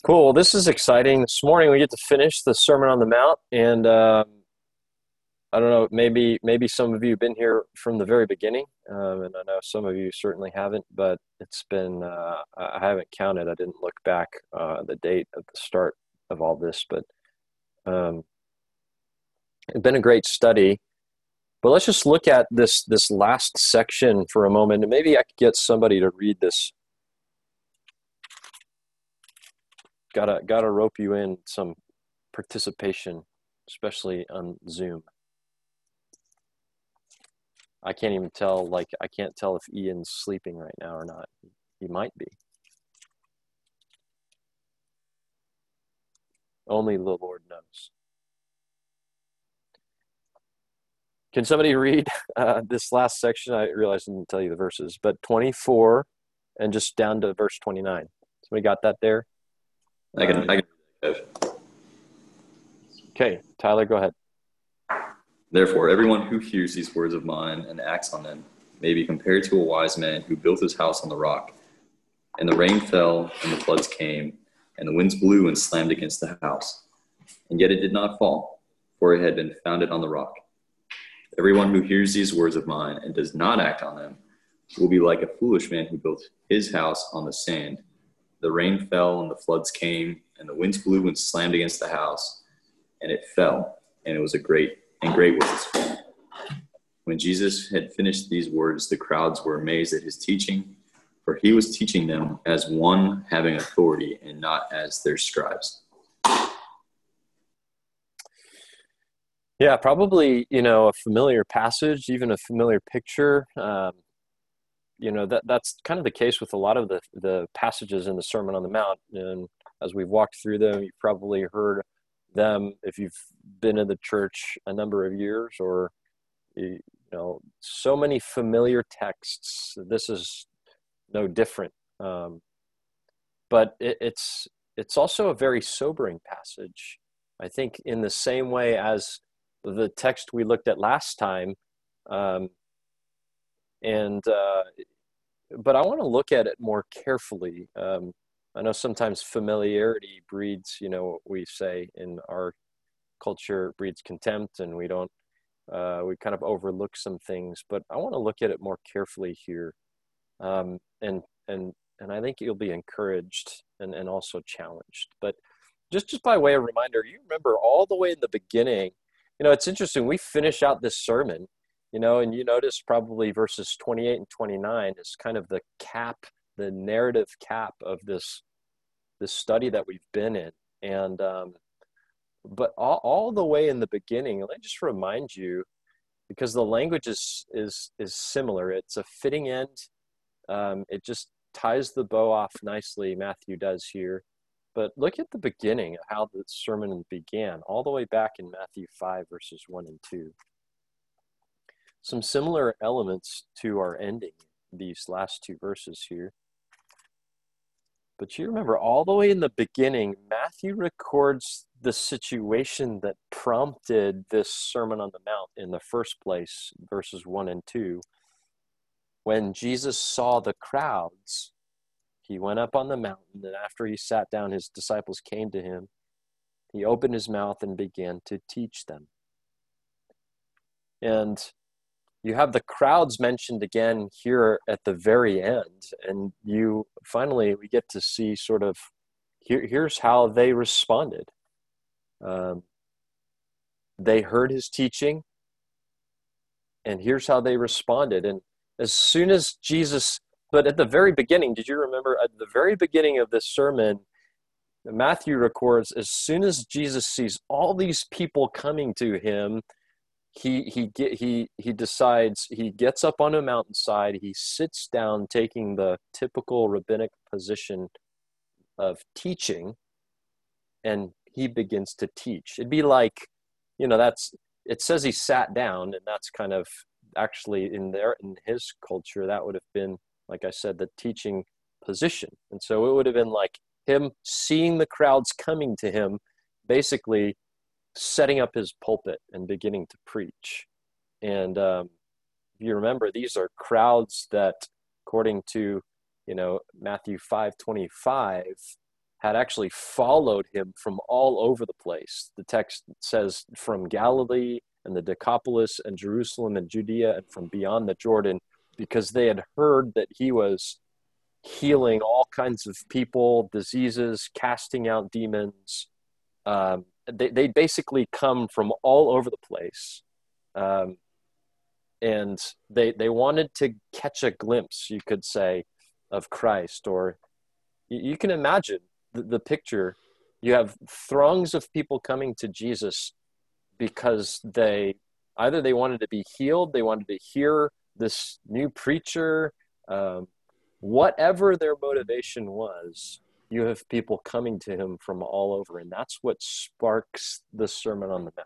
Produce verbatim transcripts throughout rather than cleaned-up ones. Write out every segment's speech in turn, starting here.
Cool. Well, this is exciting. This morning we get to finish the Sermon on the Mount, and uh, I don't know, maybe maybe some of you have been here from the very beginning, um, and I know some of you certainly haven't. But it's been uh, I I haven't counted. I didn't look back uh, the date at the start of all this, but um, it's been a great study. But let's just look at this this last section for a moment, and maybe I could get somebody to read this. Gotta gotta rope you in some participation, especially on Zoom. I can't even tell, like, I can't tell if Ian's sleeping right now or not. He might be. Only the Lord knows. Can somebody read uh, this last section? I realized I didn't tell you the verses, but twenty-four and just down to verse twenty-nine. Somebody got that there? I can, Um, I can. okay, Tyler, go ahead. Therefore, everyone who hears these words of mine and acts on them may be compared to a wise man who built his house on the rock. And the rain fell, and the floods came, and the winds blew and slammed against the house. And yet it did not fall, for it had been founded on the rock. Everyone who hears these words of mine and does not act on them will be like a foolish man who built his house on the sand. The rain fell, and the floods came, and the winds blew and slammed against the house, and it fell, and it was a great and great was its fall. When Jesus had finished these words, the crowds were amazed at his teaching, for he was teaching them as one having authority and not as their scribes. Yeah, probably, you know, a familiar passage, even a familiar picture. Um, you know, that that's kind of the case with a lot of the, the passages in the Sermon on the Mount. And as we've walked through them, you've probably heard them if you've been in the church a number of years, or, you know, so many familiar texts. This is no different. Um, but it, it's it's also a very sobering passage. I think in the same way as the text we looked at last time, um, and uh, but I want to look at it more carefully. Um, I know sometimes familiarity breeds, you know, what we say in our culture breeds contempt, and we don't, uh, we kind of overlook some things. But I want to look at it more carefully here, um, and and and I think you'll be encouraged and and also challenged. But just just by way of reminder, you remember all the way in the beginning. You know, it's interesting. We finish out this sermon, you know, and you notice probably verses twenty-eight and twenty-nine is kind of the cap, the narrative cap of this this study that we've been in. And um, but all, all the way in the beginning, let me just remind you, because the language is is is similar. It's a fitting end. Um, it just ties the bow off nicely. Matthew does here. But look at the beginning of how the sermon began, all the way back in Matthew five, verses one and two. Some similar elements to our ending, these last two verses here. But you remember, all the way in the beginning, Matthew records the situation that prompted this Sermon on the Mount in the first place, verses one and two. When Jesus saw the crowds, he went up on the mountain, and after he sat down, his disciples came to him. He opened his mouth and began to teach them. And you have the crowds mentioned again here at the very end, and you finally, we get to see sort of, here, here's how they responded. Um, they heard his teaching, and here's how they responded. And as soon as Jesus, but at the very beginning, did you remember at the very beginning of this sermon, Matthew records, as soon as Jesus sees all these people coming to him, he he get he he decides, he gets up on a mountainside, he sits down, taking the typical rabbinic position of teaching, and he begins to teach. It'd be like, you know, that's, it says he sat down, and that's kind of actually in there, in his culture, that would have been, like I said, the teaching position. And so it would have been like him seeing the crowds coming to him, basically setting up his pulpit and beginning to preach. And um, if you remember, these are crowds that, according to, you know, Matthew five twenty-five, had actually followed him from all over the place. The text says from Galilee and the Decapolis and Jerusalem and Judea and from beyond the Jordan, because they had heard that he was healing all kinds of people, diseases, casting out demons. Um, they they basically come from all over the place, um, and they they wanted to catch a glimpse, you could say, of Christ. Or you, you can imagine the, the picture. You have throngs of people coming to Jesus because they either they wanted to be healed, they wanted to hear this new preacher. Um, whatever their motivation was, you have people coming to him from all over, and that's what sparks the Sermon on the Mount.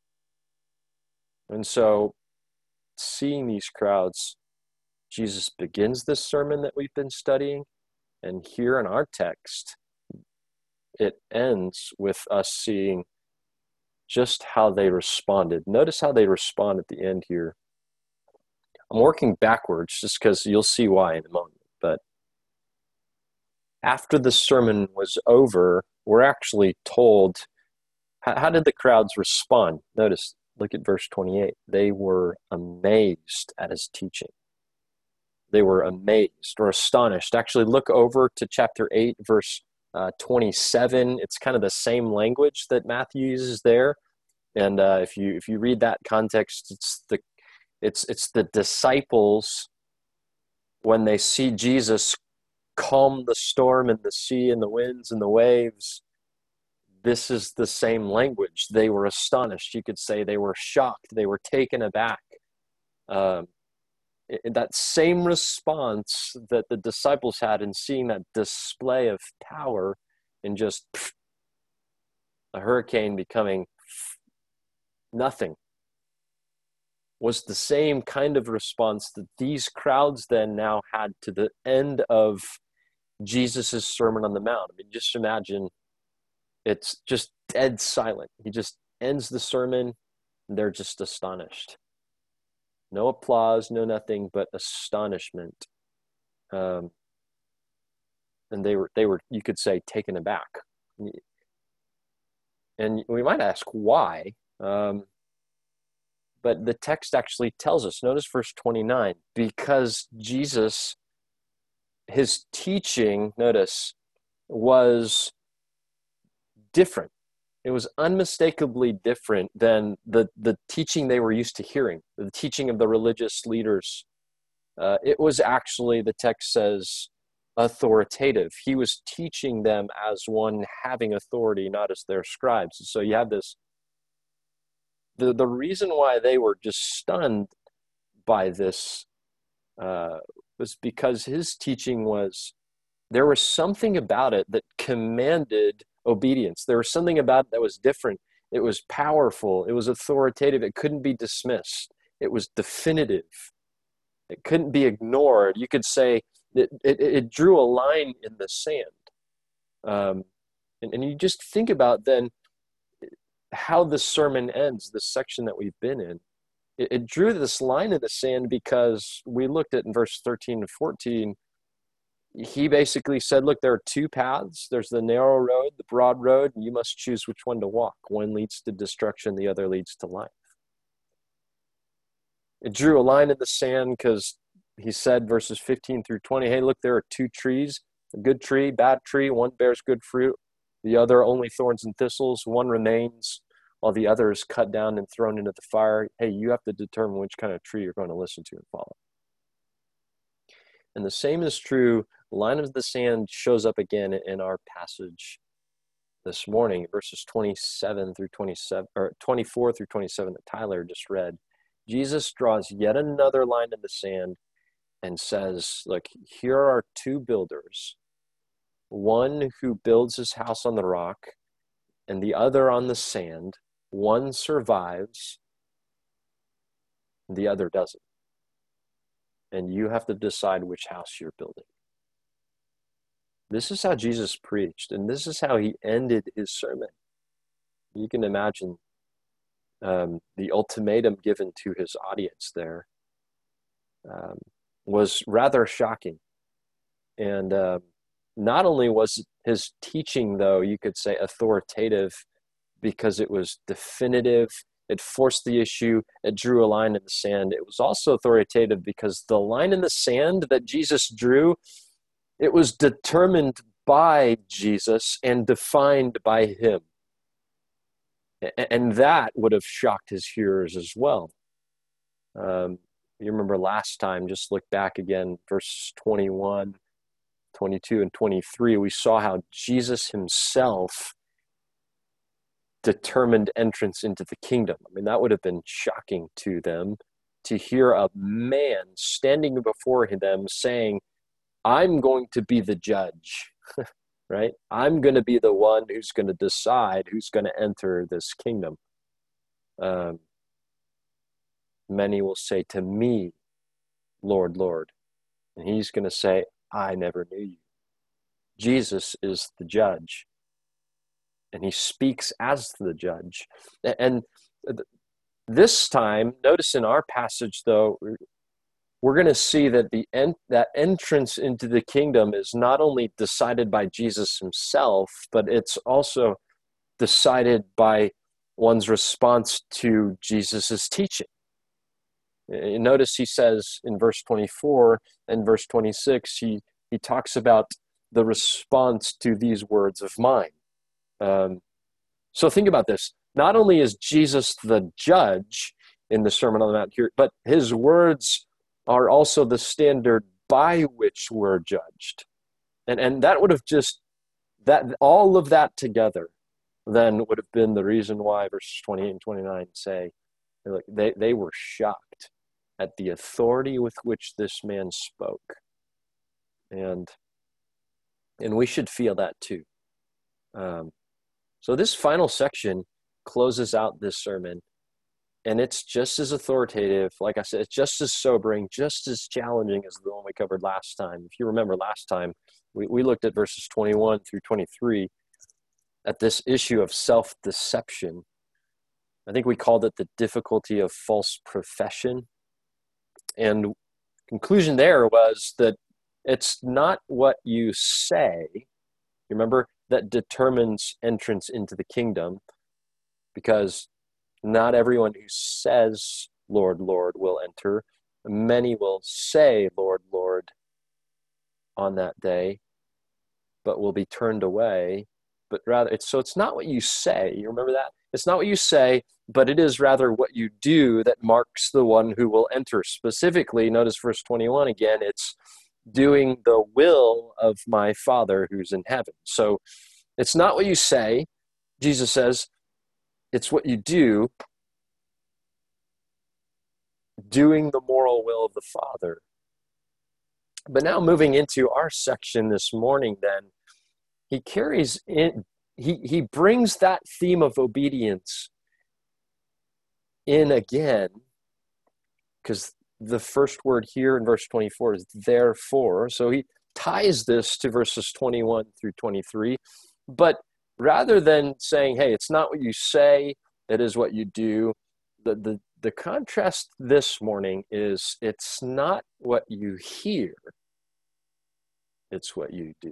And so, seeing these crowds, Jesus begins this sermon that we've been studying, and here in our text, it ends with us seeing just how they responded. Notice how they respond at the end here. I'm working backwards just because you'll see why in a moment. But after the sermon was over, we're actually told, how, how did the crowds respond? Notice, look at verse twenty-eight. They were amazed at his teaching. They were amazed or astonished. Actually, look over to chapter eight, verse uh, twenty-seven. It's kind of the same language that Matthew uses there. And uh, if you if you read that context, it's the it's it's the disciples when they see Jesus calm the storm and the sea and the winds and the waves. This is the same language. They were astonished. You could say they were shocked. They were taken aback. Um, that same response that the disciples had in seeing that display of power in just pff, a hurricane becoming nothing was the same kind of response that these crowds then now had to the end of Jesus's Sermon on the Mount. I mean, just imagine it's just dead silent. He just ends the sermon, and they're just astonished. No applause, no nothing, but astonishment. Um, and they were, they were, you could say, taken aback. And we might ask why. Um, but the text actually tells us. Notice verse twenty-nine. Because Jesus, his teaching, notice, was different. It was unmistakably different than the, the teaching they were used to hearing, the teaching of the religious leaders. Uh, it was actually, the text says, authoritative. He was teaching them as one having authority, not as their scribes. So you have this, the, the reason why they were just stunned by this uh, was because his teaching was, there was something about it that commanded obedience. There was something about it that was different. It was powerful. It was authoritative. It couldn't be dismissed. It was definitive. It couldn't be ignored. You could say it, it, it drew a line in the sand. Um, and, and you just think about then how the sermon ends, this section that we've been in. It, it drew this line in the sand because we looked at in verse thirteen and fourteen, he basically said, look, there are two paths. There's the narrow road, the broad road, and you must choose which one to walk. One leads to destruction, the other leads to life. It drew a line in the sand because he said, verses fifteen through twenty, hey, look, there are two trees, a good tree, bad tree. One bears good fruit, the other only thorns and thistles. One remains, while the other is cut down and thrown into the fire. Hey, you have to determine which kind of tree you're going to listen to and follow. And the same is true. Line of the sand shows up again in our passage this morning, verses twenty-seven through twenty-seven, or twenty-four through twenty-seven that Tyler just read. Jesus draws yet another line in the sand and says, look, here are two builders, one who builds his house on the rock and the other on the sand. One survives, the other doesn't. And you have to decide which house you're building. This is how Jesus preached, and this is how he ended his sermon. You can imagine um, the ultimatum given to his audience there um, was rather shocking. And uh, not only was his teaching, though, you could say authoritative because it was definitive, it forced the issue, it drew a line in the sand. It was also authoritative because the line in the sand that Jesus drew, it was determined by Jesus and defined by him. And that would have shocked his hearers as well. Um, you remember last time, just look back again, verses twenty-one, twenty-two, and twenty-three, we saw how Jesus himself determined entrance into the kingdom. I mean, that would have been shocking to them to hear a man standing before them saying, I'm going to be the judge, right? I'm going to be the one who's going to decide who's going to enter this kingdom. Um, many will say to me, Lord, Lord. And he's going to say, I never knew you. Jesus is the judge. And he speaks as the judge. And this time, notice in our passage, though, we're going to see that the en- that entrance into the kingdom is not only decided by Jesus himself, but it's also decided by one's response to Jesus's teaching. Notice he says in verse twenty-four and verse twenty-six, he, he talks about the response to these words of mine. Um, so think about this. Not only is Jesus the judge in the Sermon on the Mount here, but his words are also the standard by which we're judged. And, and that would have just, that all of that together then would have been the reason why verses twenty-eight and twenty-nine say, look, they, they were shocked at the authority with which this man spoke. And, and we should feel that too. Um, So this final section closes out this sermon, and it's just as authoritative. Like I said, it's just as sobering, just as challenging as the one we covered last time. If you remember last time, we, we looked at verses twenty-one through twenty-three at this issue of self-deception. I think we called it the difficulty of false profession. And conclusion there was that it's not what you say. You remember? That determines entrance into the kingdom, because not everyone who says, Lord, Lord, will enter. Many will say, Lord, Lord, on that day, but will be turned away. But rather, it's so it's not what you say. You remember that? It's not what you say, but it is rather what you do that marks the one who will enter. Specifically, notice verse twenty-one again, it's doing the will of my Father who's in heaven. So it's not what you say, Jesus says, it's what you do, doing the moral will of the Father. But now moving into our section this morning, then, he carries in, he, he brings that theme of obedience in again, because the first word here in verse twenty-four is therefore. So he ties this to verses twenty-one through twenty-three. But rather than saying, hey, it's not what you say, it is what you do, the, the, the contrast this morning is it's not what you hear, it's what you do.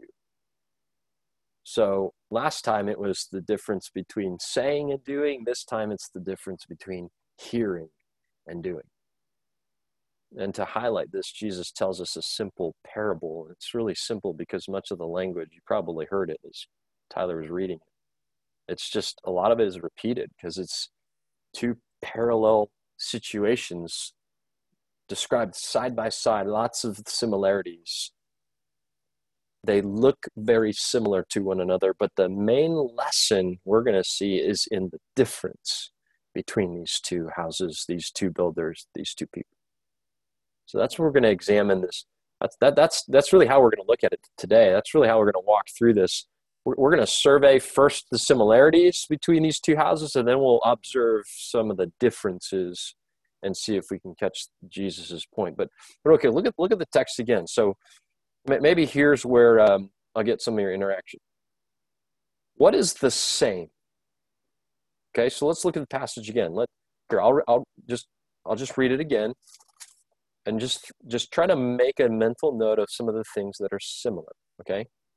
So last time it was the difference between saying and doing. This time it's the difference between hearing and doing. And to highlight this, Jesus tells us a simple parable. It's really simple because much of the language, you probably heard it as Tyler was reading it. It's just, a lot of it is repeated because it's two parallel situations described side by side, lots of similarities. They look very similar to one another, but the main lesson we're going to see is in the difference between these two houses, these two builders, these two people. So that's what we're going to examine this. That's, that, that's, that's really how we're going to look at it today. That's really how we're going to walk through this. We're, we're going to survey first the similarities between these two houses, and then we'll observe some of the differences and see if we can catch Jesus's point. But, but okay, look at, look at the text again. So maybe here's where um, I'll get some of your interaction. What is the same? Okay, so let's look at the passage again. Let here I'll I'll just I'll just read it again, and just just try to make a mental note of some of the things that are similar. Okay,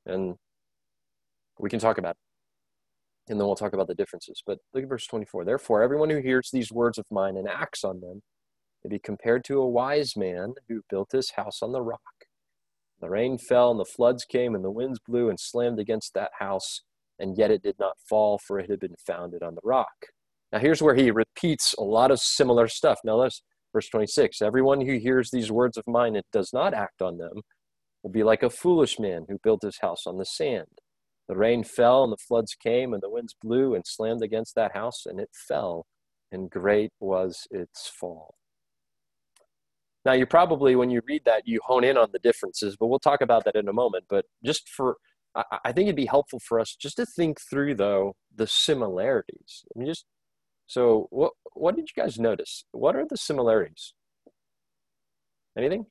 And we can talk about it, and then we'll talk about the differences. But look at verse twenty-four. Therefore, everyone who hears these words of mine and acts on them may be compared to a wise man who built his house on the rock. The rain fell, and the floods came, and the winds blew and slammed against that house, and yet it did not fall, for it had been founded on the rock. Now here's where he repeats a lot of similar stuff. Now let's, verse twenty-six, everyone who hears these words of mine and does not act on them will be like a foolish man who built his house on the sand. The rain fell, and the floods came, and the winds blew and slammed against that house, and it fell, and great was its fall. Now, you probably, when you read that, you hone in on the differences, but we'll talk about that in a moment. But just for, I, I think it'd be helpful for us just to think through, though, the similarities. I mean, just, so what, what did you guys notice? What are the similarities? Anything?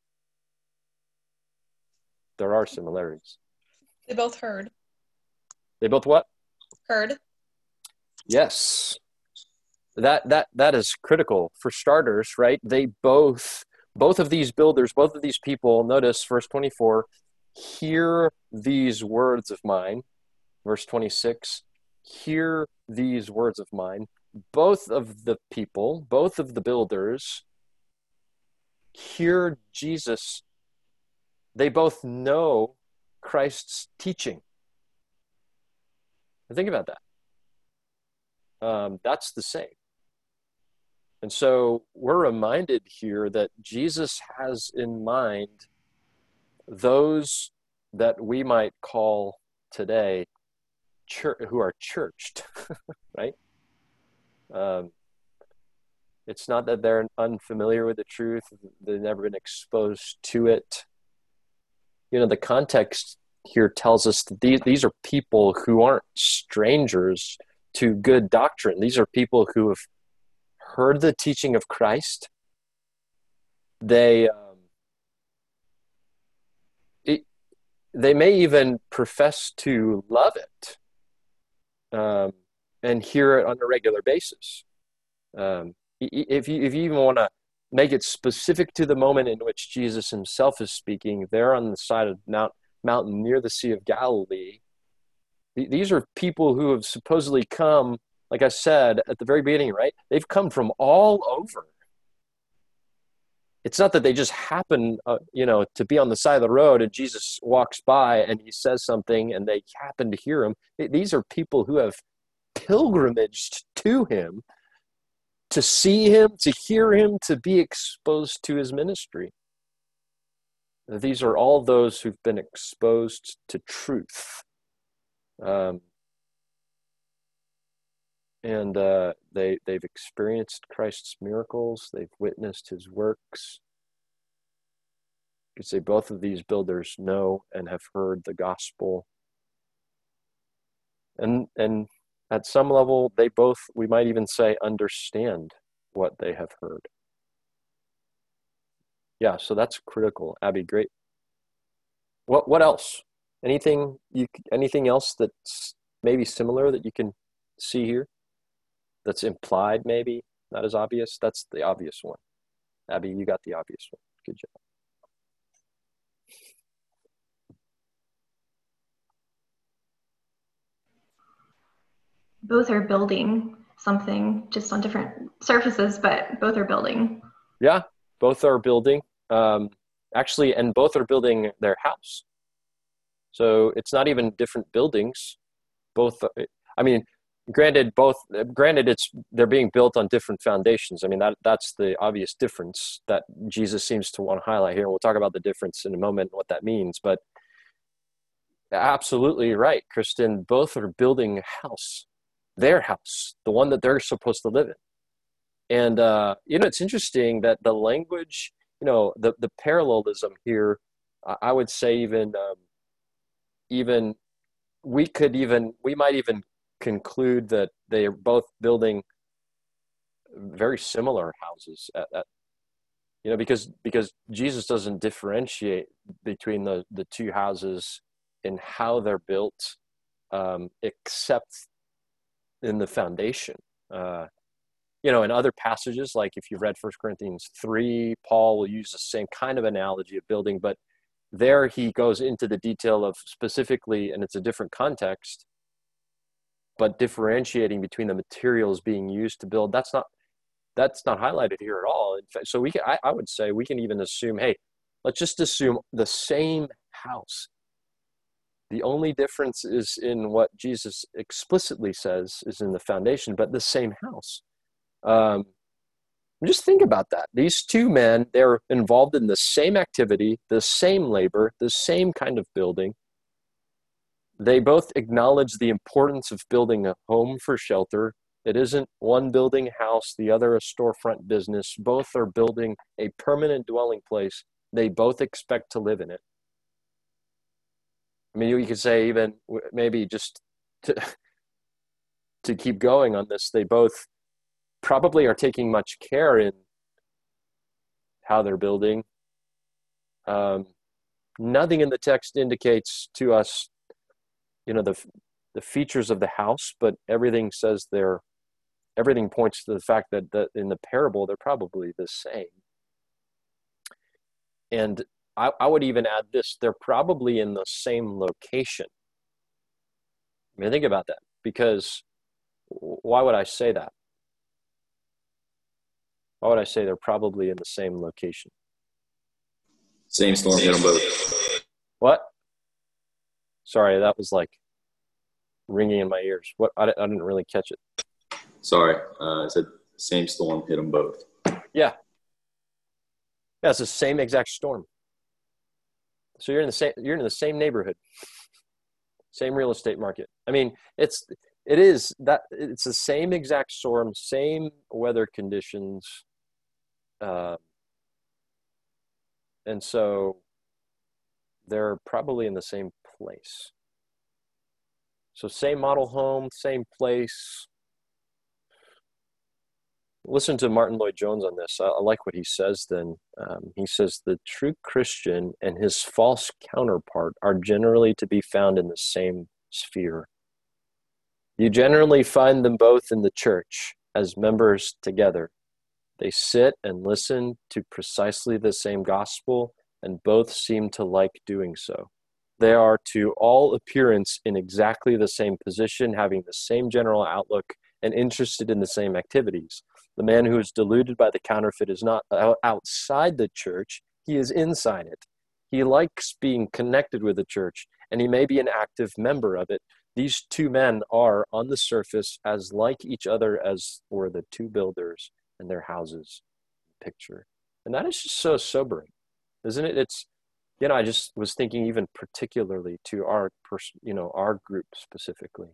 There are similarities. They both heard. They both what? Heard. Yes. That, that, that is critical for starters, right? They both... Both of these builders, both of these people, notice verse twenty-four, hear these words of mine. Verse twenty-six, hear these words of mine. Both of the people, both of the builders, hear Jesus. They both know Christ's teaching. Think about that. Um, that's the same. And so we're reminded here that Jesus has in mind those that we might call today church, who are churched, right? Um, it's not that they're unfamiliar with the truth, they've never been exposed to it. You know, the context here tells us that these, these are people who aren't strangers to good doctrine. These are people who have heard the teaching of Christ. They um, it, they may even profess to love it um, and hear it on a regular basis. Um, if you if you even want to make it specific to the moment in which Jesus himself is speaking, they're on the side of Mount mountain near the Sea of Galilee. These are people who have supposedly come, like I said at the very beginning, right? They've come from all over. It's not that they just happen, uh, you know, to be on the side of the road and Jesus walks by and he says something and they happen to hear him. These are people who have pilgrimaged to him, to see him, to hear him, to be exposed to his ministry. These are all those who've been exposed to truth. Um, And uh, they, they've experienced Christ's miracles. They've witnessed his works. You could say both of these builders know and have heard the gospel. And, and at some level, they both, we might even say, understand what they have heard. Yeah, so that's critical. Abby, great. What, what else? Anything, you, anything else that's maybe similar that you can see here? That's implied, maybe not as obvious. That's the obvious one. Abby, you got the obvious one. Good job. Both are building something just on different surfaces, but both are building. Yeah, both are building. Um, actually, and both are building their house. So it's not even different buildings. Both, I mean, Granted, both. Granted, it's they're being built on different foundations. I mean, that that's the obvious difference that Jesus seems to want to highlight here. We'll talk about the difference in a moment, what that means. But absolutely right, Kristen. Both are building a house, their house, the one that they're supposed to live in. And uh, you know, it's interesting that the language, you know, the the parallelism here. I would say even um, even we could even we might even conclude that they are both building very similar houses at, at you know because because Jesus doesn't differentiate between the the two houses in how they're built um, except in the foundation. Uh, you know, in other passages, like if you read First Corinthians three, Paul will use the same kind of analogy of building, but there he goes into the detail of specifically, and it's a different context, but differentiating between the materials being used to build, that's not that's not highlighted here at all. In fact, so we can, I, I would say we can even assume, hey, let's just assume the same house. The only difference is in what Jesus explicitly says is in the foundation, but the same house. Um, just think about that. These two men, they're involved in the same activity, the same labor, the same kind of building. They both acknowledge the importance of building a home for shelter. It isn't one building a house, the other a storefront business. Both are building a permanent dwelling place. They both expect to live in it. I mean, you could say even maybe just to, to keep going on this, they both probably are taking much care in how they're building. Um, nothing in the text indicates to us, you know, the the features of the house, but everything says they're, everything points to the fact that, that in the parable, they're probably the same. And I, I would even add this, they're probably in the same location. I mean, think about that, because why would I say that? Why would I say they're probably in the same location? Same storm hit them both. What? Sorry, that was like ringing in my ears. What? I, I didn't really catch it. Sorry, uh, I said same storm hit them both. Yeah. Yeah, it's the same exact storm. So you're in the same you're in the same neighborhood, same real estate market. I mean, it's it is that it's the same exact storm, same weather conditions, uh, and so they're probably in the same place. So same model home, same place. Listen to Martin Lloyd-Jones on this. I, I like what he says then. Um, he says, the true Christian and his false counterpart are generally to be found in the same sphere. You generally find them both in the church as members together. They sit and listen to precisely the same gospel, and both seem to like doing so. They are to all appearance in exactly the same position, having the same general outlook, and interested in the same activities. The man who is deluded by the counterfeit is not outside the church, he is inside it. He likes being connected with the church, and he may be an active member of it. These two men are, on the surface, as like each other as were the two builders and their houses picture. And that is just so sobering, isn't it? It's, you know, I just was thinking even particularly to our, pers- you know, our group specifically.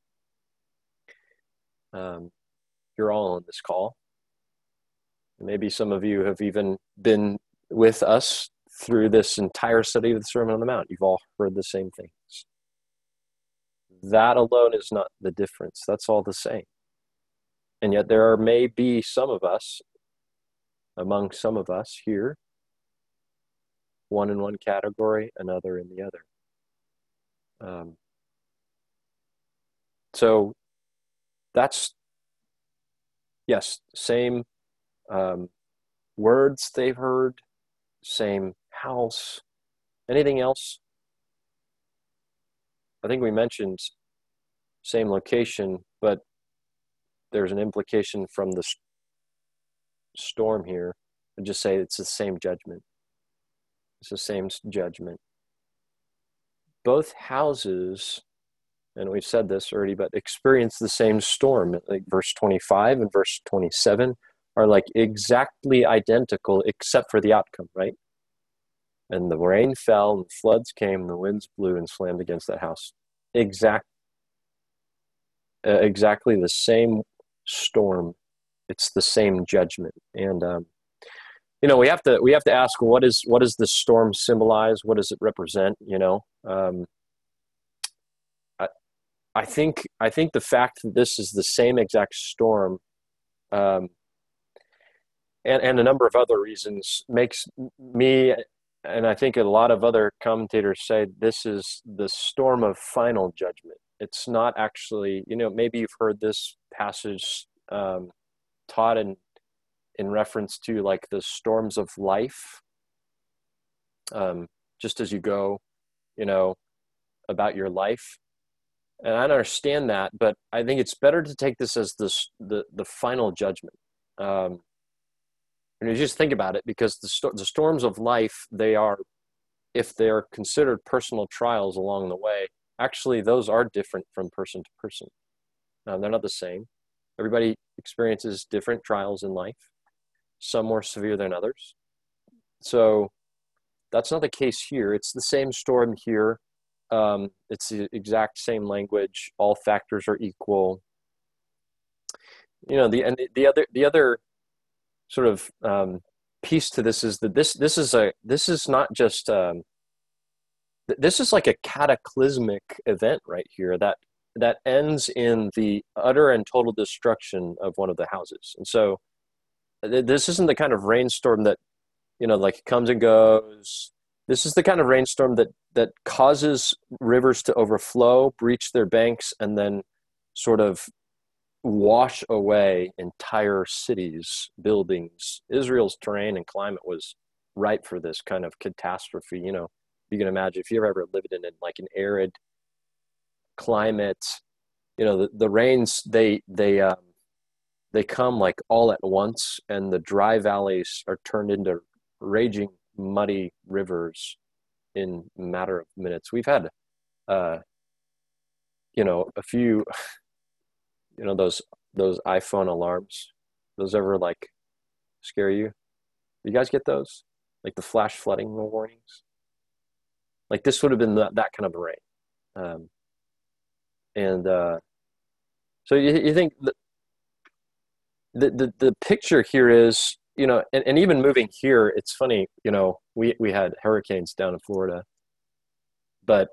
Um, you're all on this call. Maybe some of you have even been with us through this entire study of the Sermon on the Mount. You've all heard the same things. That alone is not the difference. That's all the same. And yet there are, may be some of us, among some of us here, one in one category, another in the other. Um, so that's, yes, same um, words they've heard, same house. Anything else? I think we mentioned same location, but there's an implication from the storm here. I just say it's the same judgment. It's the same judgment. Both houses, and we've said this already, but experience the same storm. Like verse twenty-five and verse twenty-seven are like exactly identical except for the outcome, right? And the rain fell and the floods came and the winds blew and slammed against that house. Exact, uh, exactly the same storm. It's the same judgment. And, um, you know, we have to, we have to ask, what is, what does the storm symbolize? What does it represent? You know, um, I, I think, I think the fact that this is the same exact storm, um, and, and a number of other reasons makes me, and I think a lot of other commentators say this is the storm of final judgment. It's not actually, you know, maybe you've heard this passage um, taught in in reference to like the storms of life. Um, just as you go, you know, about your life. And I understand that, but I think it's better to take this as this, the, the final judgment. Um, and you just think about it, because the, sto- the storms of life, they are, if they're considered personal trials along the way, actually those are different from person to person. Um, they're not the same. Everybody experiences different trials in life, some more severe than others. So that's not the case here. It's the same storm here. Um, it's the exact same language. All factors are equal. You know, the and the other the other sort of um, piece to this is that this this is a this is not just um, this is like a cataclysmic event right here that that ends in the utter and total destruction of one of the houses. And so th- this isn't the kind of rainstorm that, you know, like comes and goes. This is the kind of rainstorm that that causes rivers to overflow, breach their banks, and then sort of wash away entire cities, buildings. Israel's terrain and climate was ripe for this kind of catastrophe. You know, you can imagine if you've ever lived in it, like an arid climate, you know, the, the rains, they, they, um, they come like all at once, and the dry valleys are turned into raging, muddy rivers in a matter of minutes. We've had, uh, you know, a few, you know, those, those iPhone alarms, those ever like scare you? You guys get those? Like the flash flooding warnings? Like this would have been that, that kind of rain. Um, and uh, so you, you think that the, the, the picture here is, you know, and, and even moving here, it's funny, you know, we, we had hurricanes down in Florida, but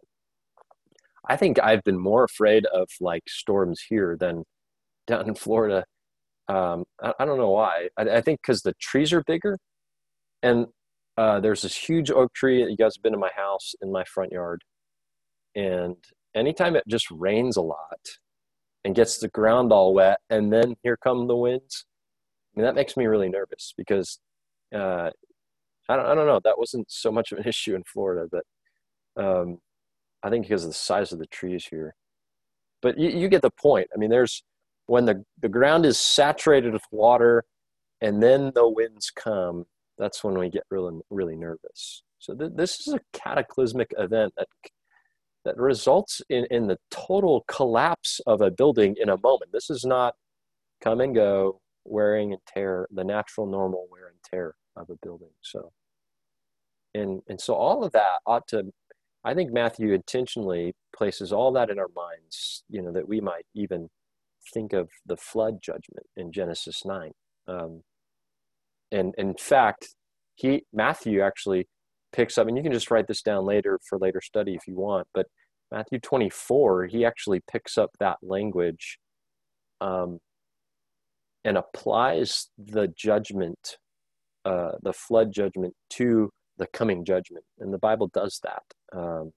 I think I've been more afraid of like storms here than down in Florida. Um, I, I don't know why. I, I think because the trees are bigger, and uh, there's this huge oak tree. You guys have been to my house in my front yard, and anytime it just rains a lot and gets the ground all wet, and then here come the winds, I mean, that makes me really nervous because uh, I don't I don't know. That wasn't so much of an issue in Florida, but um, I think because of the size of the trees here. But you, you get the point. I mean, there's when the, the ground is saturated with water and then the winds come, that's when we get really, really nervous. So th- this is a cataclysmic event that that results in, in the total collapse of a building in a moment. This is not come and go, wearing and tear, the natural, normal wear and tear of a building. So, and and so all of that ought to, I think Matthew intentionally places all that in our minds, you know, that we might even think of the flood judgment in Genesis nine. Um, and, and in fact, he Matthew actually picks up, and you can just write this down later for later study if you want, but Matthew twenty-four, he actually picks up that language um, and applies the judgment, uh, the flood judgment to the coming judgment. And the Bible does that. Um,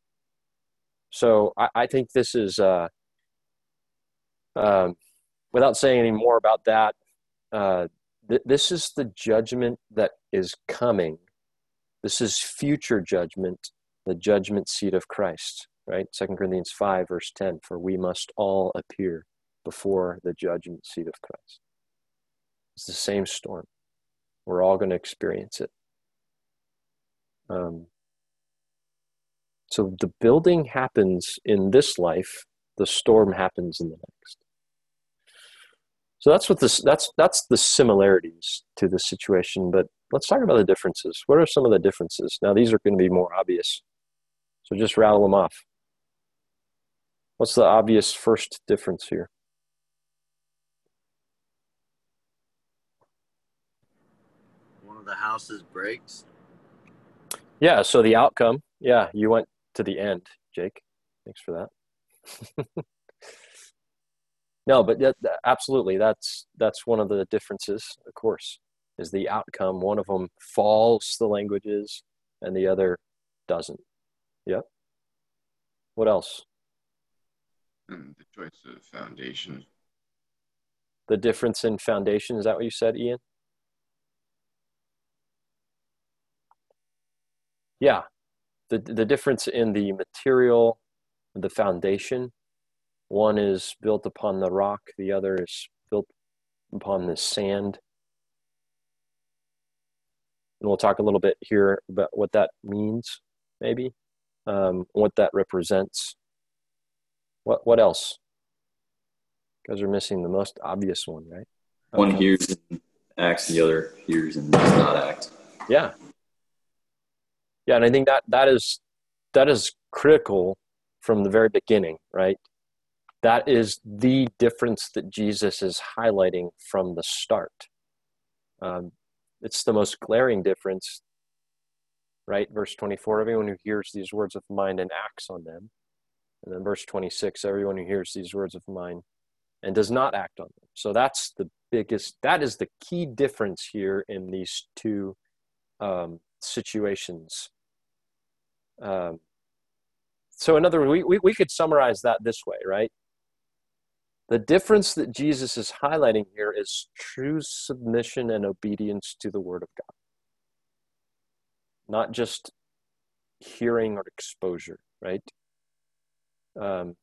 so I, I think this is, uh, um, without saying any more about that, uh, th- this is the judgment that is coming. This is future judgment, the judgment seat of Christ, right? Second Corinthians five, verse ten, for we must all appear before the judgment seat of Christ. It's the same storm. We're all going to experience it. Um, so the building happens in this life, the storm happens in the next. So that's what this that's that's the similarities to the situation, but let's talk about the differences. What are some of the differences? Now these are going to be more obvious. So just rattle them off. What's the obvious first difference here? One of the houses breaks. Yeah, so the outcome, yeah, you went to the end, Jake. Thanks for that. No, but that, that- absolutely, that's that's one of the differences, of course, is the outcome. One of them falls, the languages, and the other doesn't. Yep. What else? And the choice of foundation. The difference in foundation, is that what you said, Ian? Yeah. the, the difference in the material, the foundation. One is built upon the rock, the other is built upon the sand. And we'll talk a little bit here about what that means, maybe, um, what that represents. What what else? You guys are missing the most obvious one, right? One Okay. hears and acts, the other hears and does not act. Yeah. Yeah, and I think that that is that is critical from the very beginning, right? That is the difference that Jesus is highlighting from the start. Um, it's the most glaring difference, right? Verse twenty-four, everyone who hears these words of mine and acts on them. And then verse twenty-six, everyone who hears these words of mine and does not act on them. So that's the biggest, that is the key difference here in these two um, situations. Um, so in other words, we, we, we could summarize that this way, right? The difference that Jesus is highlighting here is true submission and obedience to the Word of God. Not just hearing or exposure, right? Um,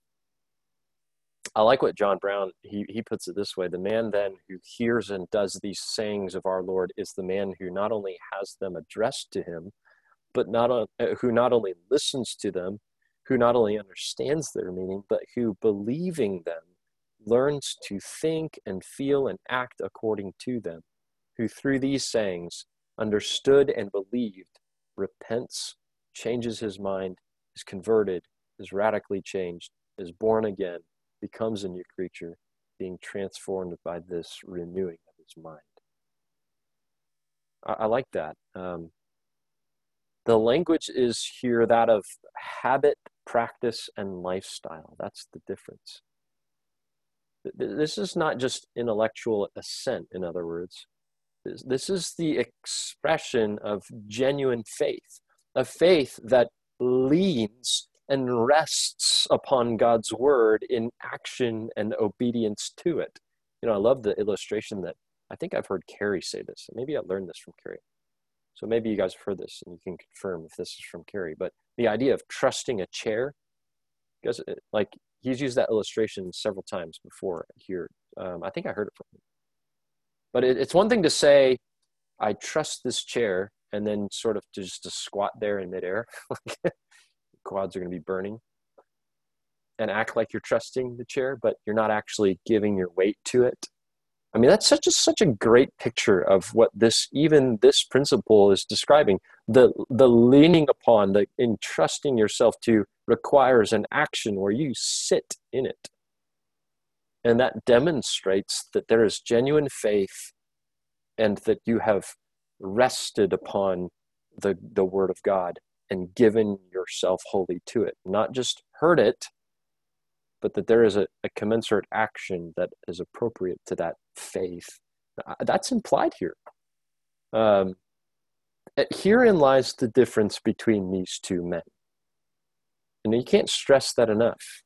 I like what John Brown, he, he puts it this way: the man then who hears and does these sayings of our Lord is the man who not only has them addressed to him, but not on, uh, who not only listens to them, who not only understands their meaning, but who, believing them, learns to think and feel and act according to them, who through these sayings understood and believed, repents, changes his mind, is converted, is radically changed, is born again, becomes a new creature, being transformed by this renewing of his mind. I, I like that. Um, the language is here that of habit, practice, and lifestyle. That's the difference. This is not just intellectual assent, in other words. This, this is the expression of genuine faith, a faith that leans and rests upon God's word in action and obedience to it. You know, I love the illustration that I think I've heard Carrie say this. Maybe I learned this from Carrie. So maybe you guys have heard this and you can confirm if this is from Carrie. But the idea of trusting a chair, because like he's used that illustration several times before here. Um, I think I heard it from him. But it, it's one thing to say, I trust this chair, and then sort of to just to squat there in midair. Quads are going to be burning. And act like you're trusting the chair, but you're not actually giving your weight to it. I mean, that's such a, such a great picture of what this, even this principle is describing. The, the leaning upon, the entrusting yourself to requires an action where you sit in it. And that demonstrates that there is genuine faith and that you have rested upon the, the word of God and given yourself wholly to it. Not just heard it, but that there is a, a commensurate action that is appropriate to that faith. That's implied here. Um, herein lies the difference between these two men. And you can't stress that enough.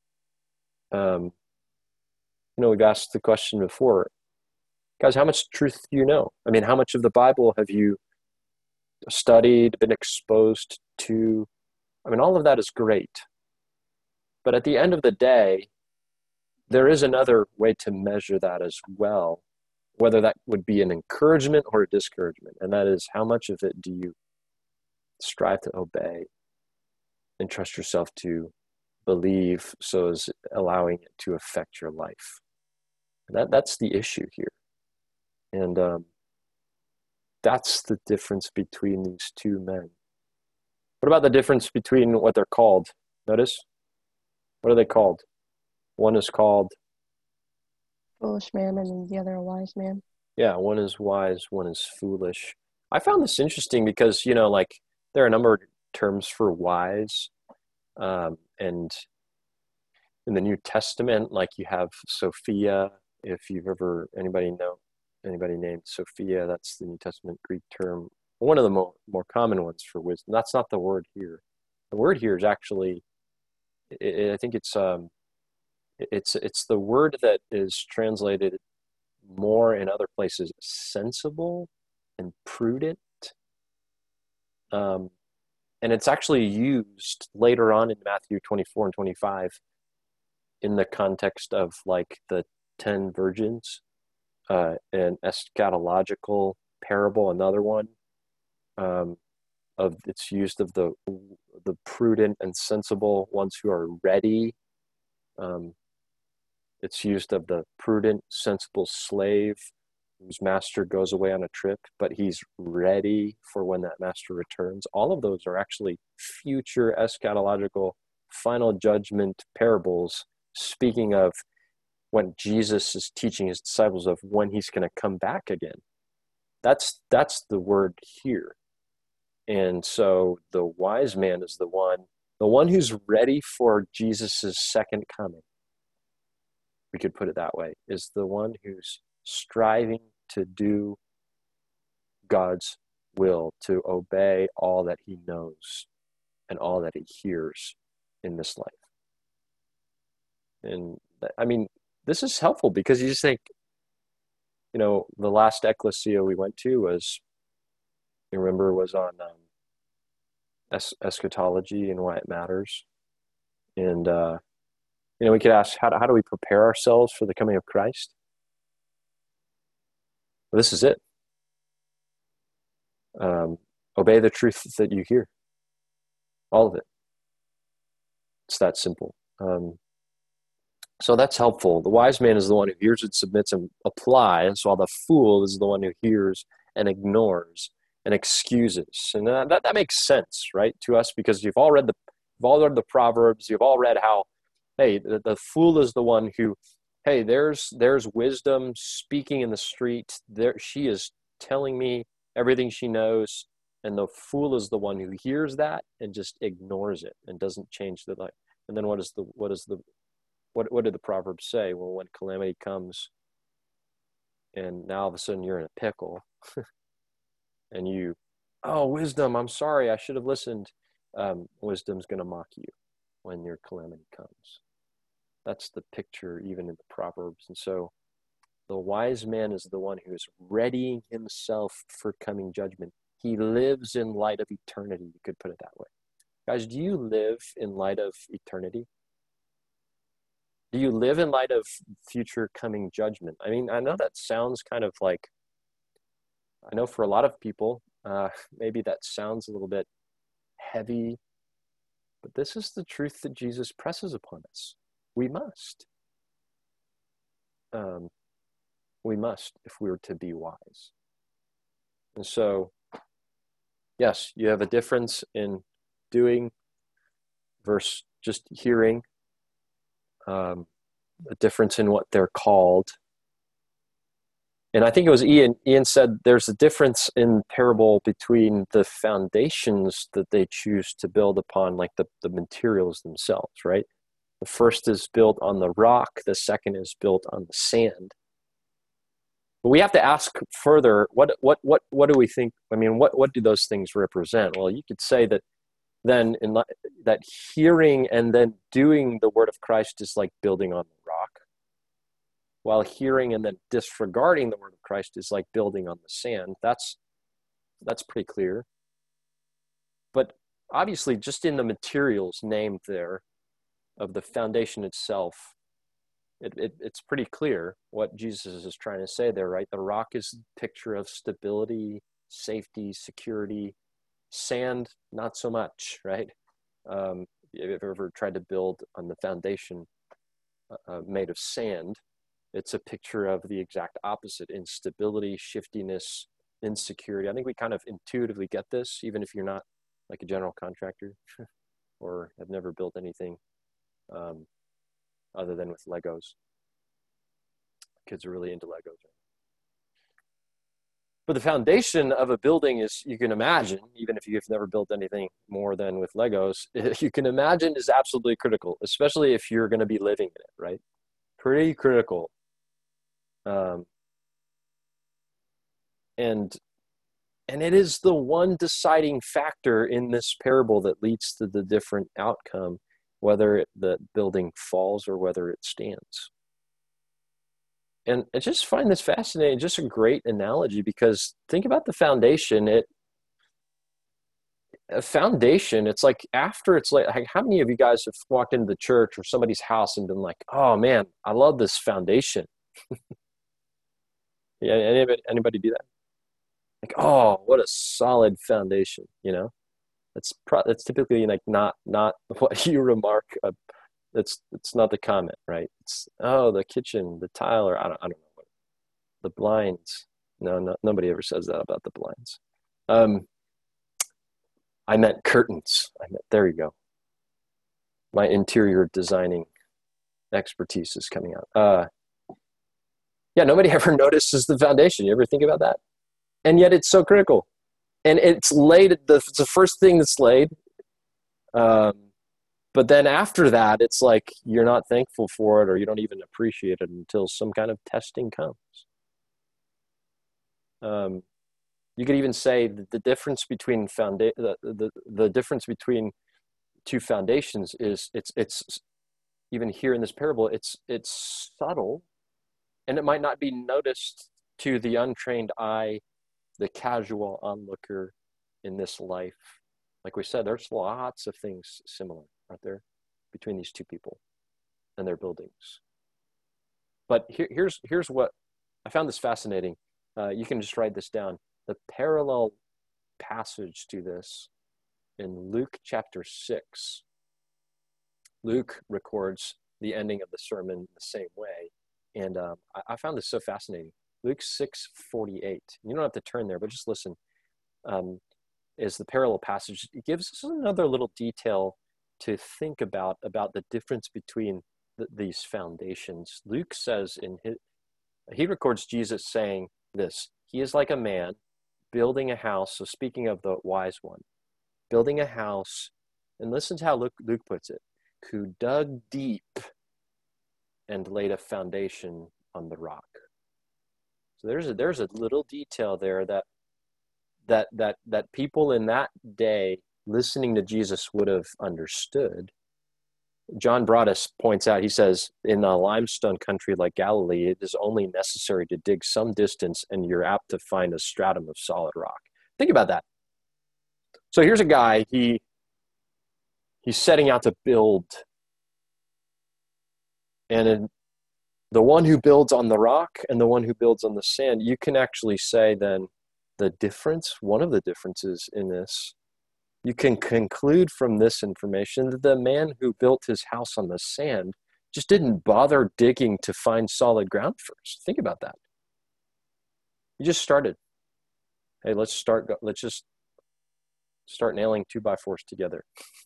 Um, you know, we've asked the question before, guys, how much truth do you know? I mean, how much of the Bible have you studied, been exposed to? I mean, all of that is great. But at the end of the day, there is another way to measure that as well, whether that would be an encouragement or a discouragement. And that is, how much of it do you strive to obey and trust yourself to believe, so as allowing it to affect your life? That that's the issue here. And um, that's the difference between these two men. What about the difference between what they're called? Notice? What are they called? One is called foolish man, and the other a wise man. Yeah, one is wise, one is foolish. I found this interesting because, you know, like there are a number of terms for wise. Um, and in the New Testament, like you have Sophia. If you've ever, anybody know, anybody named Sophia, that's the New Testament Greek term. One of the more, more common ones for wisdom. That's not the word here. The word here is actually, it, I think it's, um, it's, it's the word that is translated more in other places, sensible and prudent. Um, And it's actually used later on in Matthew twenty-four and twenty-five in the context of like the ten virgins, uh, an eschatological parable, another one. Um, of it's used of the the prudent and sensible ones who are ready. Um, it's used of the prudent, sensible slave whose master goes away on a trip, but he's ready for when that master returns. All of those are actually future eschatological final judgment parables, speaking of when Jesus is teaching his disciples of when he's going to come back again. That's that's the word here. And so the wise man is the one, the one who's ready for Jesus's second coming. We could put it that way, is the one who's striving to do God's will, to obey all that he knows and all that he hears in this life. And I mean, this is helpful because you just think, you know, the last ecclesia we went to was, you remember, was on um, es- eschatology and why it matters. And, uh, you know, we could ask, how do, how do we prepare ourselves for the coming of Christ? Well, this is it. Um, obey the truth that you hear. All of it. It's that simple. Um, so that's helpful. The wise man is the one who hears and submits and applies, while the fool is the one who hears and ignores and excuses. And that, that, that makes sense, right, to us, because you've all read the, you've all read the Proverbs. You've all read how, hey, the, the fool is the one who, hey, there's there's wisdom speaking in the street. There, she is telling me everything she knows, and the fool is the one who hears that and just ignores it and doesn't change the life. And then what is the what is the what what did the Proverbs say? Well, when calamity comes, and now all of a sudden you're in a pickle, and you, oh, wisdom, I'm sorry, I should have listened. Um, wisdom's going to mock you when your calamity comes. That's the picture even in the Proverbs. And so the wise man is the one who is readying himself for coming judgment. He lives in light of eternity, you could put it that way. Guys, do you live in light of eternity? Do you live in light of future coming judgment? I mean, I know that sounds kind of like, I know for a lot of people, uh, maybe that sounds a little bit heavy, but this is the truth that Jesus presses upon us. We must. Um, we must if we are to be wise. And so, yes, you have a difference in doing versus just hearing, um, a difference in what they're called. And I think it was Ian, Ian said there's a difference in parable between the foundations that they choose to build upon, like the, the materials themselves, right? The first is built on the rock. The second is built on the sand. But we have to ask further, what what what what do we think? I mean, what, what do those things represent? Well, you could say that then in that hearing and then doing the word of Christ is like building on the rock, while hearing and then disregarding the word of Christ is like building on the sand. That's that's pretty clear. But obviously, just in the materials named there, of the foundation itself, it, it, it's pretty clear what Jesus is trying to say there, right? The rock is a picture of stability, safety, security. Sand, not so much, right? Um, if you've ever tried to build on the foundation uh, made of sand, it's a picture of the exact opposite: instability, shiftiness, insecurity. I think we kind of intuitively get this, even if you're not like a general contractor or have never built anything Um, other than with Legos. Kids are really into Legos. Right? But the foundation of a building is, you can imagine, even if you've never built anything more than with Legos, you can imagine is absolutely critical, especially if you're going to be living in it, right? Pretty critical. Um, and and it is the one deciding factor in this parable that leads to the different outcome, whether it, the building falls or whether it stands. And I just find this fascinating, just a great analogy, because think about the foundation. It a foundation, it's like after it's like, like, how many of you guys have walked into the church or somebody's house and been like, oh man, I love this foundation? Yeah, anybody, anybody do that? Like, oh, what a solid foundation, you know? That's pro- that's typically like not not what you remark. Uh, it's it's not the comment, right? It's, oh, the kitchen, the tile, or I don't I don't know what, the blinds. No, no, nobody ever says that about the blinds. Um, I meant curtains. I meant, there you go. My interior designing expertise is coming out. Uh, yeah, nobody ever notices the foundation. You ever think about that? And yet it's so critical. And it's laid, the, it's the first thing that's laid. Um, but then after that, it's like you're not thankful for it, or you don't even appreciate it until some kind of testing comes. Um, you could even say that the difference between founda- the, the, the difference between two foundations is it's it's even here in this parable, it's it's subtle, and it might not be noticed to the untrained eye, the casual onlooker in this life. Like we said, there's lots of things similar, aren't there, between these two people and their buildings. But here, here's here's what I found this fascinating. Uh, you can just write this down. The parallel passage to this in Luke chapter six. Luke records the ending of the sermon the same way. And um, I, I found this so fascinating. Luke six forty-eight. You don't have to turn there, but just listen. Um, is the parallel passage. It gives us another little detail to think about, about the difference between the, these foundations. Luke says in his, he records Jesus saying this, he is like a man building a house. So speaking of the wise one, building a house, and listen to how Luke, Luke puts it, who dug deep and laid a foundation on the rock. So there's a, there's a little detail there that that that that people in that day listening to Jesus would have understood. John Broadus points out, he says, in a limestone country like Galilee, it is only necessary to dig some distance and you're apt to find a stratum of solid rock. Think about that. So here's a guy, he he's setting out to build. And in, the one who builds on the rock and the one who builds on the sand, you can actually say then the difference, one of the differences in this, you can conclude from this information that the man who built his house on the sand just didn't bother digging to find solid ground first. Think about that. He just started. Hey, let's start, let's just start nailing two by fours together.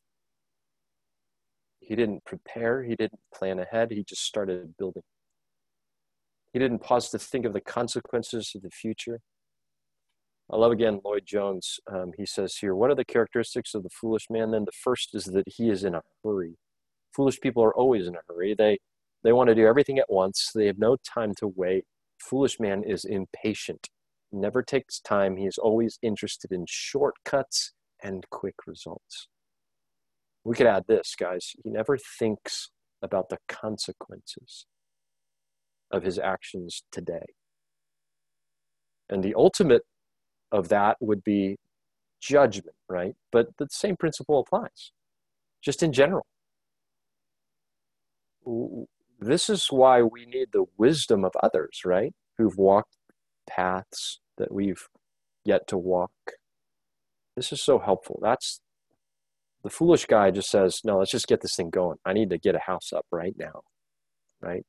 He didn't prepare, he didn't plan ahead, he just started building. He didn't pause to think of the consequences of the future. I love, again, Lloyd Jones. Um, he says here, what are the characteristics of the foolish man? Then the first is that he is in a hurry. Foolish people are always in a hurry. They, they want to do everything at once. They have no time to wait. Foolish man is impatient. He never takes time. He is always interested in shortcuts and quick results. We could add this, guys. He never thinks about the consequences of his actions today. And the ultimate of that would be judgment, right? But the same principle applies, just in general. This is why we need the wisdom of others, right? Who've walked paths that we've yet to walk. This is so helpful. That's the foolish guy just says, no, let's just get this thing going. I need to get a house up right now, right?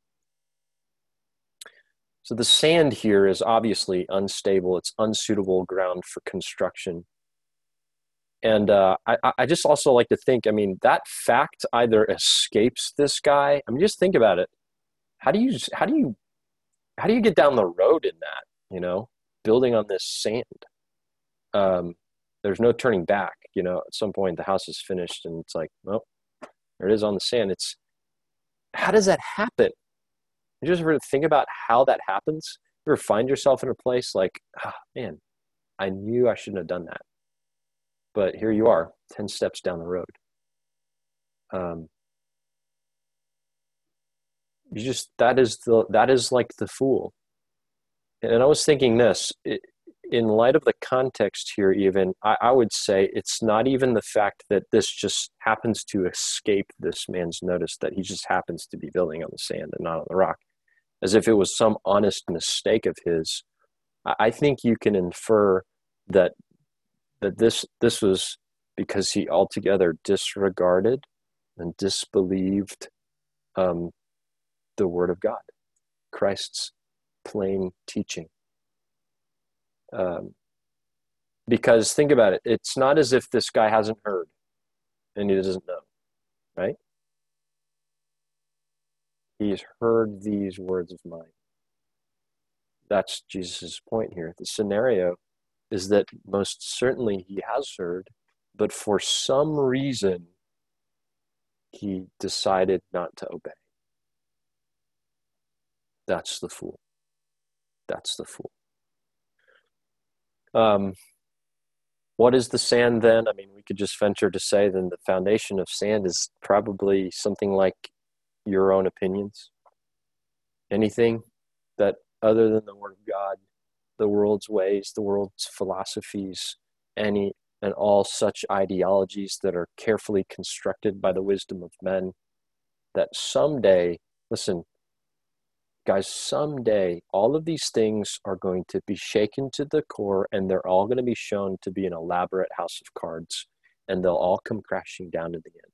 So the sand here is obviously unstable. It's unsuitable ground for construction. And uh, I, I just also like to think, I mean, that fact either escapes this guy. I mean, just think about it. How do you, how do you, how do you get down the road in that, you know, building on this sand? Um, there's no turning back, you know, at some point the house is finished and it's like, well, there it is on the sand. It's, how does that happen? You just ever think about how that happens? You ever find yourself in a place like, ah, man, I knew I shouldn't have done that. But here you are, ten steps down the road. Um, you just, that is the, that is like the fool. And I was thinking this, it, in light of the context here, even, I, I would say it's not even the fact that this just happens to escape this man's notice, that he just happens to be building on the sand and not on the rock, as if it was some honest mistake of his. I, I think you can infer that that this this was because he altogether disregarded and disbelieved um, the Word of God, Christ's plain teaching. Um, because think about it, it's not as if this guy hasn't heard and he doesn't know, right? He's heard these words of mine. That's Jesus' point here. The scenario is that most certainly he has heard, but for some reason he decided not to obey. That's the fool. That's the fool. Um, what is the sand then? I mean, we could just venture to say then the foundation of sand is probably something like your own opinions. Anything that other than the Word of God, the world's ways, the world's philosophies, any and all such ideologies that are carefully constructed by the wisdom of men, that someday, listen, guys, someday all of these things are going to be shaken to the core, and they're all going to be shown to be an elaborate house of cards, and they'll all come crashing down in the end.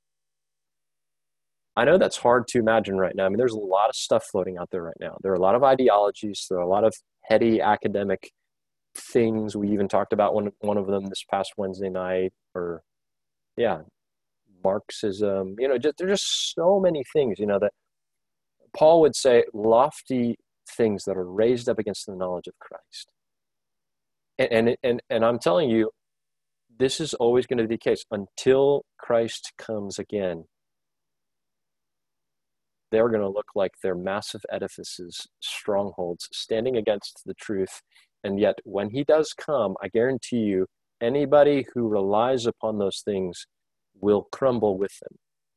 I know that's hard to imagine right now. I mean, there's a lot of stuff floating out there right now. There are a lot of ideologies. There are a lot of heady academic things. We even talked about one, one of them this past Wednesday night, or yeah, Marxism. You know, just, there's just so many things, you know, that Paul would say lofty things that are raised up against the knowledge of Christ. And, and, and, and I'm telling you, this is always going to be the case until Christ comes again. They're going to look like they're massive edifices, strongholds, standing against the truth. And yet, when he does come, I guarantee you, anybody who relies upon those things will crumble with them.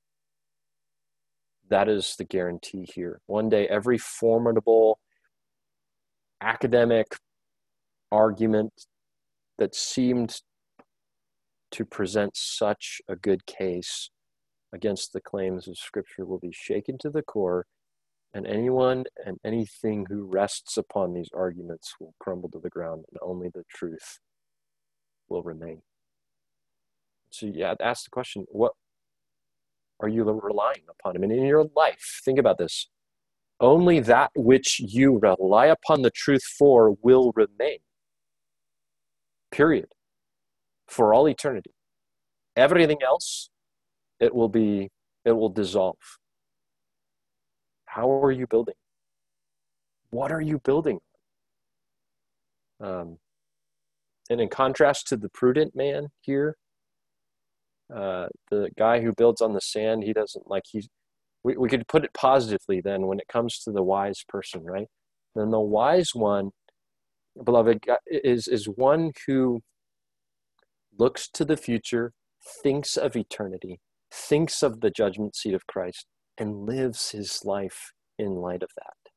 That is the guarantee here. One day, every formidable academic argument that seemed to present such a good case against the claims of Scripture will be shaken to the core, and anyone and anything who rests upon these arguments will crumble to the ground, and only the truth will remain. So yeah, ask the question, what are you relying upon? I mean, in your life, think about this. Only that which you rely upon the truth for will remain. Period. For all eternity. Everything else, it will be, it will dissolve. How are you building? What are you building? Um, and in contrast to the prudent man here, uh, the guy who builds on the sand, he doesn't like, he's, we, we could put it positively then when it comes to the wise person, right? Then the wise one, beloved, is, is one who looks to the future, thinks of eternity, thinks of the judgment seat of Christ, and lives his life in light of that.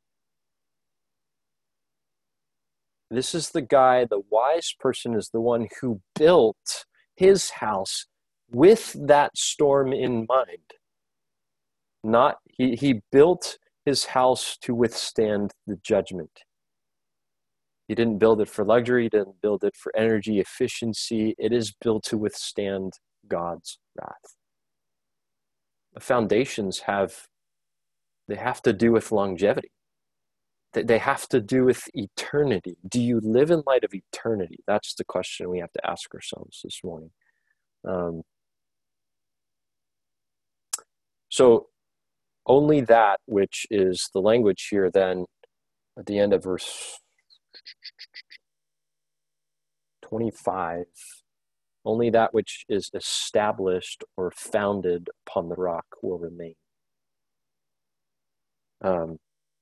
This is the guy, the wise person is the one who built his house with that storm in mind. Not, he, he built his house to withstand the judgment. He didn't build it for luxury, he didn't build it for energy efficiency. It is built to withstand God's wrath. The foundations have, they have to do with longevity. They have to do with eternity. Do you live in light of eternity? That's the question we have to ask ourselves this morning. Um, so only that which is the language here then at the end of verse twenty-five, only that which is established or founded upon the rock will remain. Um,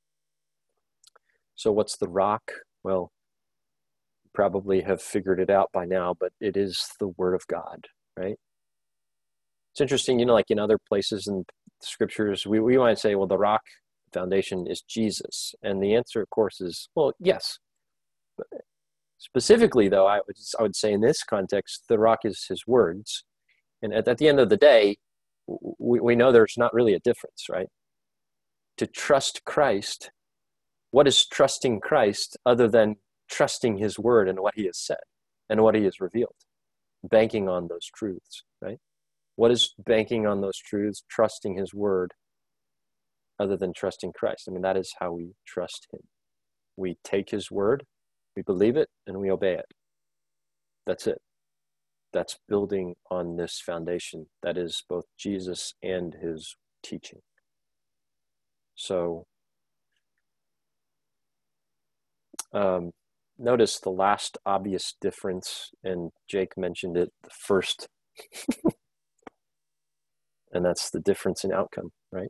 so what's the rock? Well, you probably have figured it out by now, but it is the Word of God, right? It's interesting, you know, like in other places in the scriptures, we, we might say, well, the rock foundation is Jesus. And the answer, of course, is, well, yes. Specifically, though, I would, I would say in this context, the rock is his words. And at, at the end of the day, we, we know there's not really a difference, right? To trust Christ, what is trusting Christ other than trusting his word and what he has said and what he has revealed? Banking on those truths, right? What is banking on those truths, trusting his word other than trusting Christ? I mean, that is how we trust him. We take his word, we believe it, and we obey it. That's it. That's building on this foundation that is both Jesus and his teaching. So, um, notice the last obvious difference, and Jake mentioned it, the first, and that's the difference in outcome, right?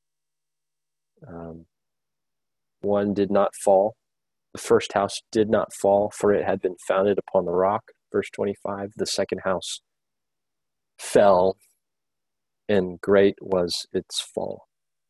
Um, one did not fall. The first house did not fall, for it had been founded upon the rock. Verse twenty-five, the second house fell, and great was its fall.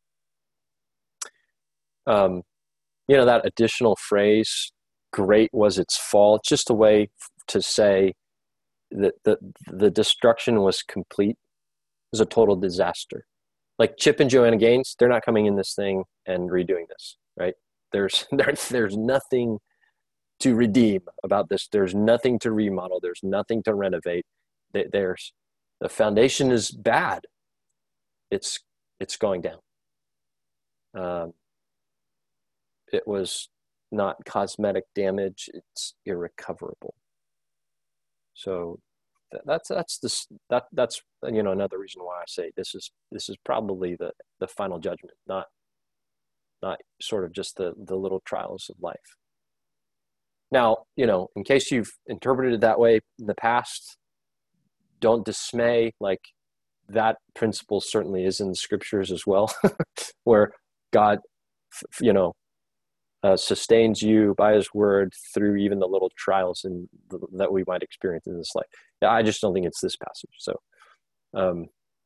Um, you know, that additional phrase, great was its fall, it's just a way to say that the, the destruction was complete. It was a total disaster. Like Chip and Joanna Gaines, they're not coming in this thing and redoing this, right? There's there, there's nothing to redeem about this. There's nothing to remodel. There's nothing to renovate. There's the foundation is bad. It's it's going down. Um, it was not cosmetic damage. It's irrecoverable. So th- that's that's this that that's you know another reason why I say this is this is probably the the final judgment, not not sort of just the the little trials of life. Now, you know, in case you've interpreted it that way in the past, don't dismay. Like, that principle certainly is in the scriptures as well, where God, you know, uh, sustains you by his word through even the little trials in the, that we might experience in this life. Yeah, I just don't think it's this passage. So, um,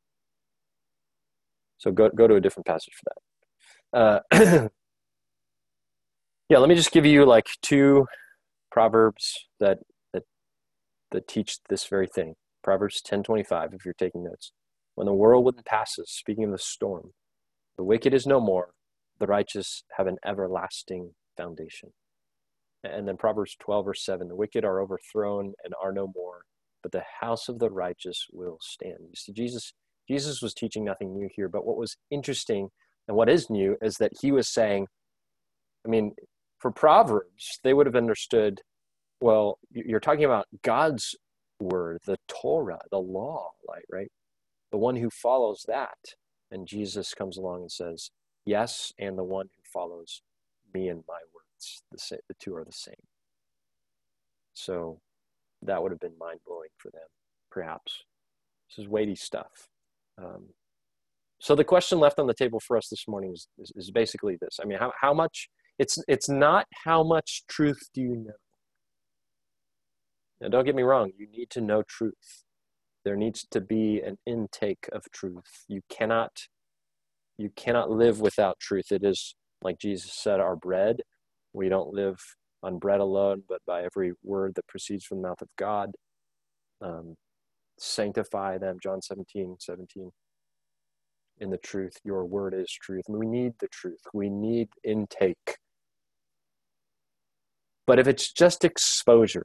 so go go to a different passage for that. Uh, yeah, let me just give you like two Proverbs that, that that teach this very thing. Proverbs ten twenty-five, if you're taking notes. When the whirlwind passes, speaking of the storm, the wicked is no more, the righteous have an everlasting foundation. And then Proverbs twelve, verse seven, the wicked are overthrown and are no more, but the house of the righteous will stand. You see, Jesus, Jesus was teaching nothing new here, but what was interesting and what is new is that he was saying, I mean, for Proverbs, they would have understood, well, you're talking about God's word, the Torah, the law, like, right? The one who follows that. And Jesus comes along and says, yes, and the one who follows me and my words. The, sa- the two are the same. So that would have been mind-blowing for them, perhaps. This is weighty stuff. Um, so the question left on the table for us this morning is, is, is basically this. I mean, how, how much... It's it's not how much truth do you know. Now, don't get me wrong. You need to know truth. There needs to be an intake of truth. You cannot you cannot live without truth. It is, like Jesus said, our bread. We don't live on bread alone, but by every word that proceeds from the mouth of God. Um, sanctify them, John seventeen, seventeen. In the truth, your word is truth. And we need the truth. We need intake. But if it's just exposure,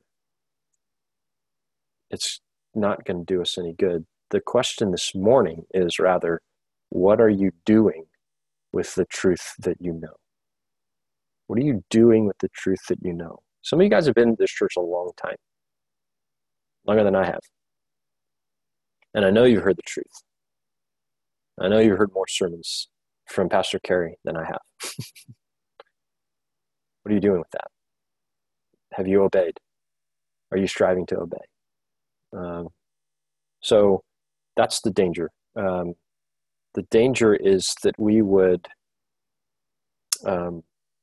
it's not going to do us any good. The question this morning is rather, what are you doing with the truth that you know? What are you doing with the truth that you know? Some of you guys have been in this church a long time, longer than I have. And I know you've heard the truth. I know you've heard more sermons from Pastor Carey than I have. What are you doing with that? Have you obeyed? Are you striving to obey? Um, so that's the danger. Um, the danger is that we would um,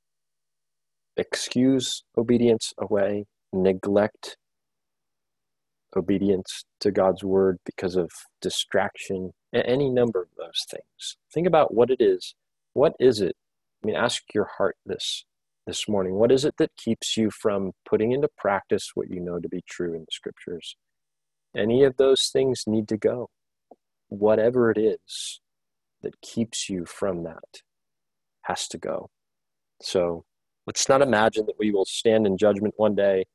excuse obedience away, neglect obedience to God's word because of distraction, any number of those things. Think about what it is. What is it? I mean, ask your heart this. this morning? What is it that keeps you from putting into practice what you know to be true in the scriptures? Any of those things need to go. Whatever it is that keeps you from that has to go. So let's not imagine that we will stand in judgment one day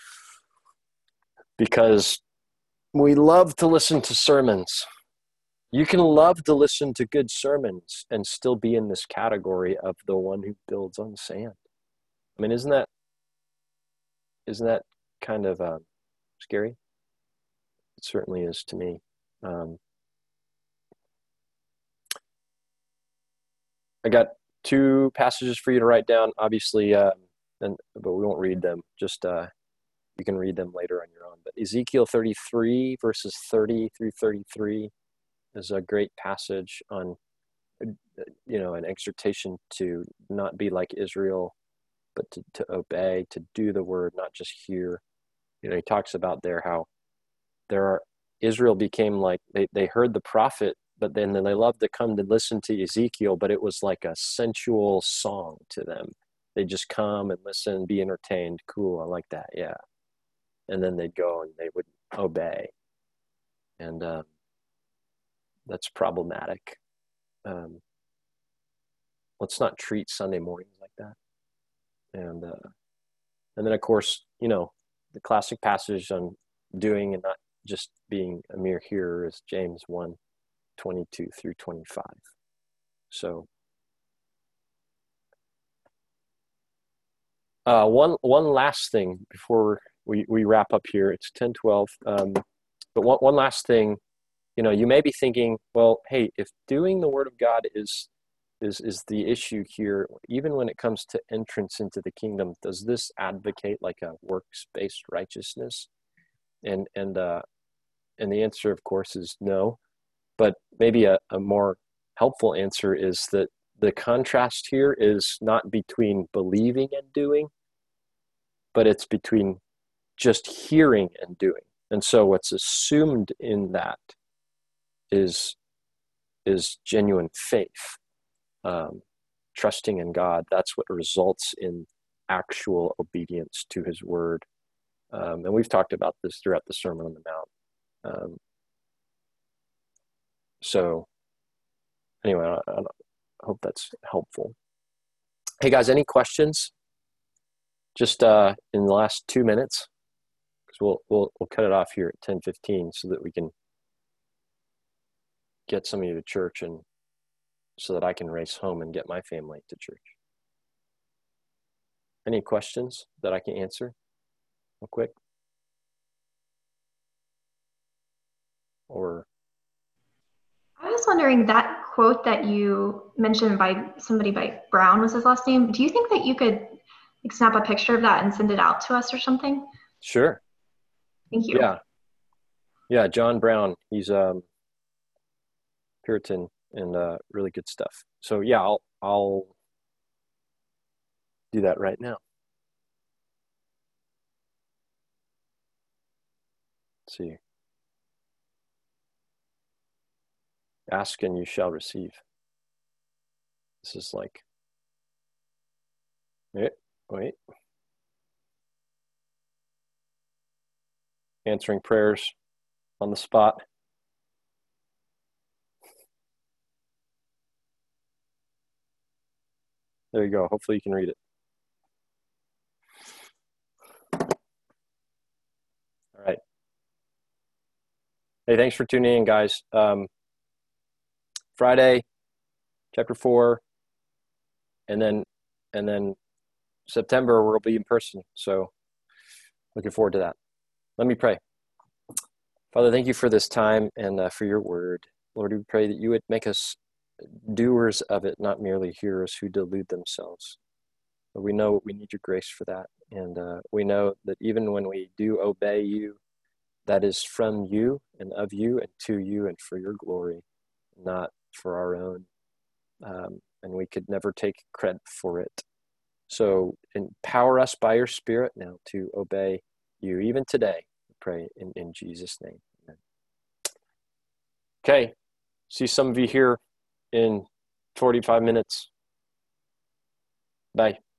because we love to listen to sermons. You can love to listen to good sermons and still be in this category of the one who builds on sand. I mean, isn't that isn't that kind of uh, scary? It certainly is to me. Um, I got two passages for you to write down, obviously, uh, and but we won't read them. Just uh, you can read them later on your own. But Ezekiel thirty-three, verses thirty through thirty-three, is a great passage on, you know, an exhortation to not be like Israel, but to, to obey, to do the word, not just hear. You know, he talks about there how there are Israel became like they, they heard the prophet, but then they loved to come to listen to Ezekiel, but it was like a sensual song to them. They just come and listen, be entertained. Cool, I like that, yeah. And then they'd go and they would obey. And um, that's problematic. Um, let's not treat Sunday mornings like that. And uh, and then, of course, you know, the classic passage on doing and not just being a mere hearer is James one, twenty-two through twenty-five. So uh, one one last thing before we, we wrap up here. It's ten twelve. Um, but one, one last thing, you know, you may be thinking, well, hey, if doing the word of God is is is the issue here, even when it comes to entrance into the kingdom, does this advocate like a works-based righteousness? And and uh, and the answer, of course, is no. But maybe a, a more helpful answer is that the contrast here is not between believing and doing, but it's between just hearing and doing. And so what's assumed in that is, is genuine faith, um, trusting in God. That's what results in actual obedience to his word. Um, and we've talked about this throughout the Sermon on the Mount. Um, so anyway, I, I hope that's helpful. Hey guys, any questions? Just uh, in the last two minutes, because we'll we'll we'll cut it off here at ten fifteen so that we can get some of you to church and so that I can race home and get my family to church. Any questions that I can answer real quick? Or I was wondering, that quote that you mentioned by somebody by Brown was his last name. Do you think that you could like, snap a picture of that and send it out to us or something? Sure. Thank you. Yeah. Yeah, John Brown. He's um Puritan and uh, really good stuff. So yeah, I'll I'll do that right now. Let's see. Ask and you shall receive. This is like, wait, wait. Answering prayers on the spot. There you go. Hopefully you can read it. All right. Hey, thanks for tuning in, guys. Um, Friday, chapter four, and then and then September we'll be in person. So looking forward to that. Let me pray. Father, thank you for this time and uh, for your word. Lord, we pray that you would make us doers of it, not merely hearers who delude themselves. But we know we need your grace for that. And uh, we know that even when we do obey you, that is from you and of you and to you and for your glory, not for our own. Um, and we could never take credit for it. So empower us by your Spirit now to obey you, even today, we pray in, in Jesus' name. Amen. Okay, see some of you here in forty-five minutes. Bye.